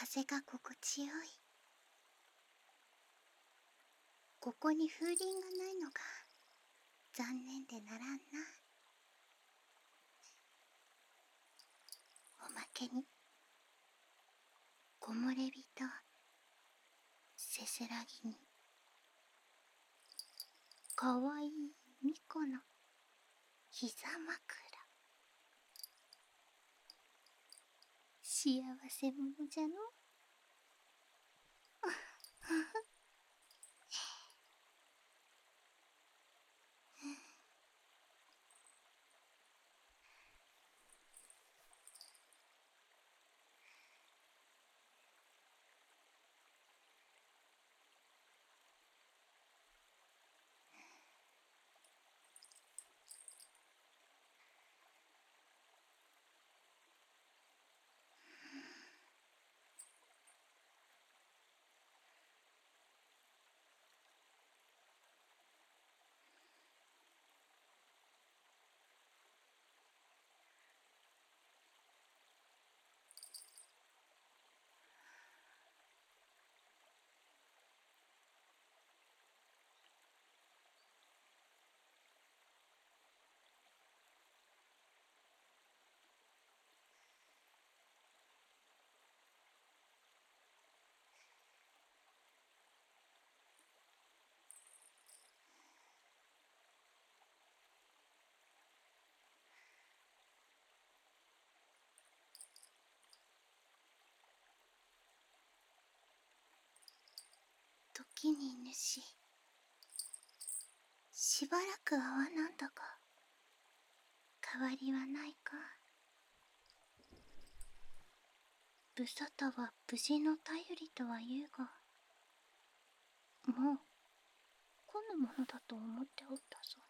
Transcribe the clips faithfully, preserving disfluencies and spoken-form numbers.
風が心地よい。ここに風鈴がないのが残念でならんな。おまけに木漏れ日とせせらぎにかわいい巫女の膝枕。幸せ者じゃの。時に主、しばらく会わなんだが変わりはないか。無沙汰は無事の頼りとは言うが、もう来ぬものだと思っておったぞ。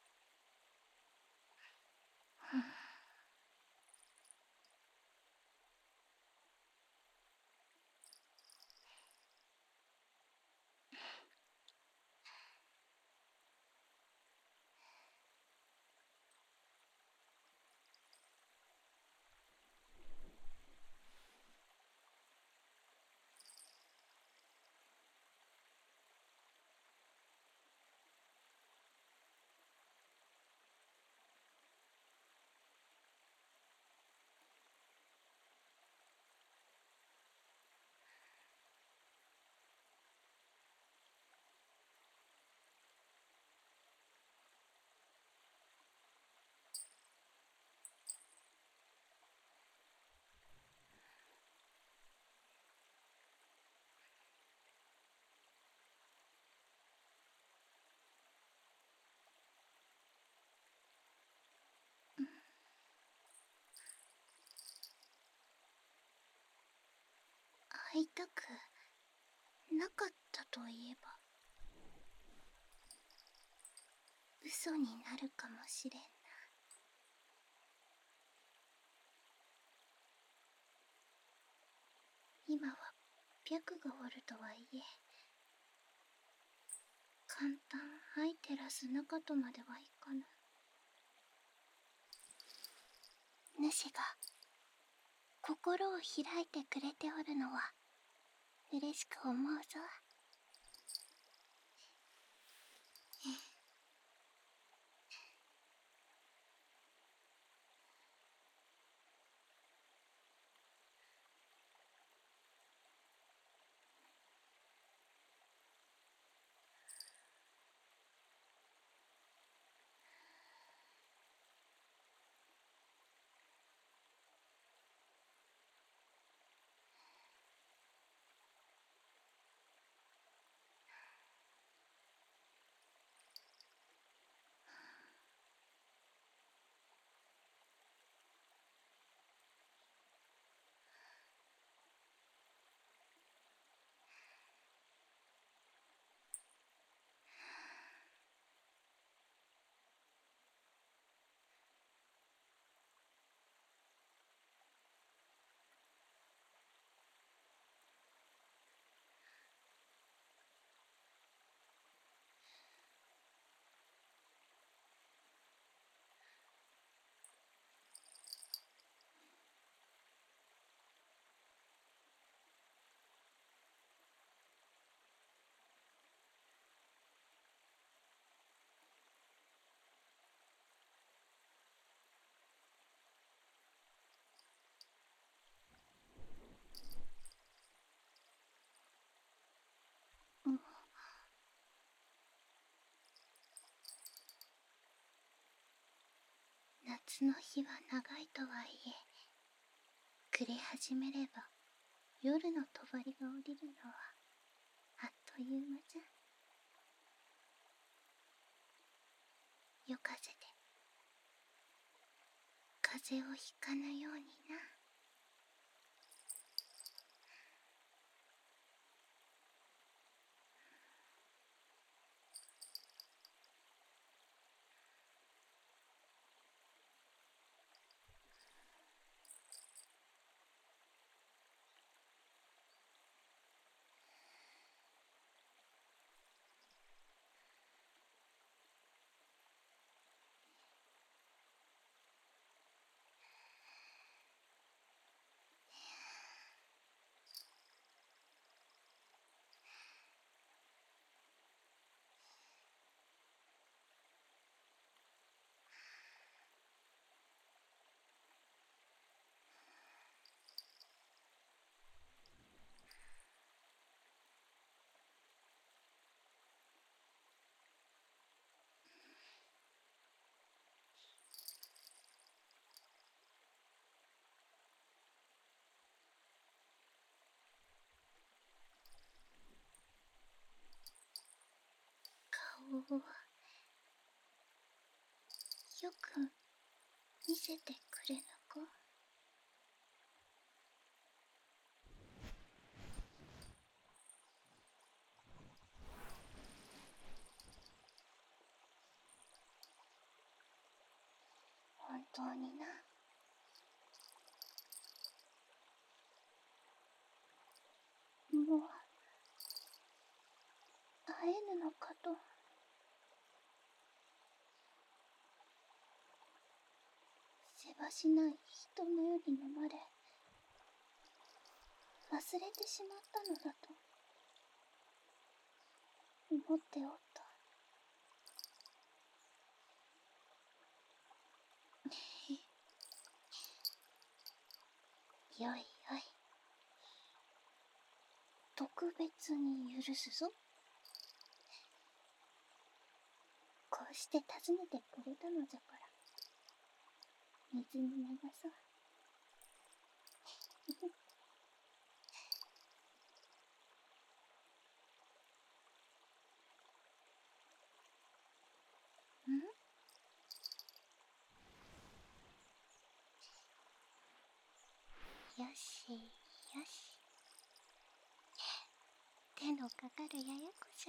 会いたくなかったといえば嘘になるかもしれんな。今は白がおるとはいえ、簡単相照らす中とまではいかぬ。主が心を開いてくれておるのは嬉しく思うぞ。 夏の日は長いとはいえ、暮れ始めれば夜の帳が降りるのはあっという間じゃ。夜風で風邪をひかぬようにな。顔をよく見せてくれぬか。本当にな。もう会えぬのかと。せわしない人の世に飲まれ忘れてしまったのだと思っておった。よいよい、特別に許すぞ。こうして訪ねてくれたのじゃから水に流そう。ん？よしよし。手のかかるややこじゃ。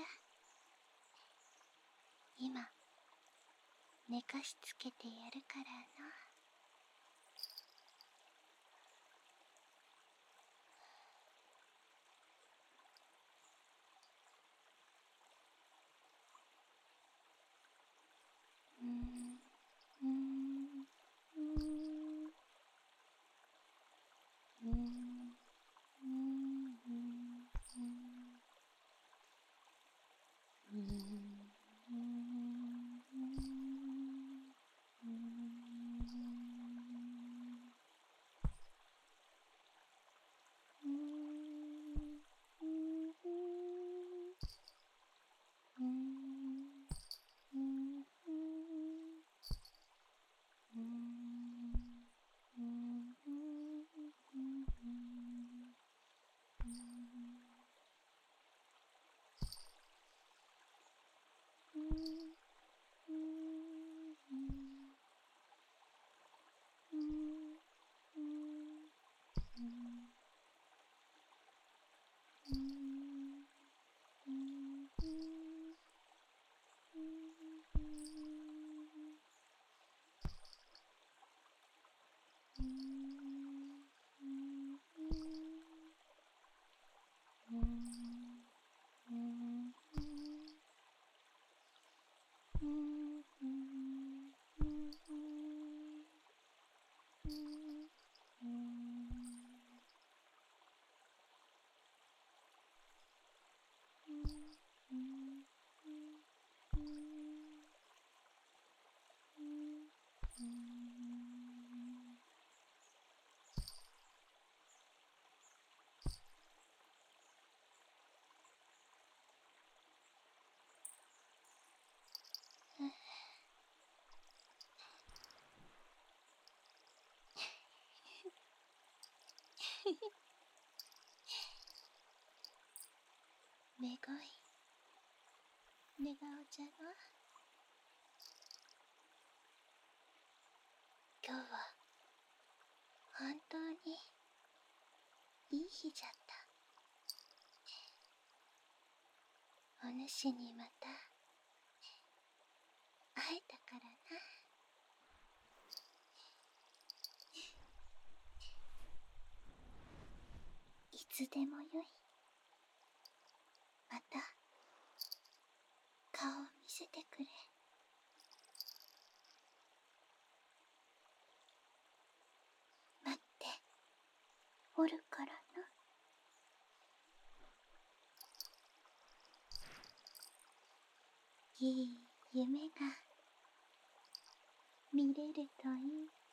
今寝かしつけてやるからな。うーんうーんうーんうーんうーんうーんうーんじゃな。今日は本当にいい日じゃった。お主にまた会えたからな。いつでもよい。また顔を見せてくれ。待っておるからな。いい夢が見れるといい。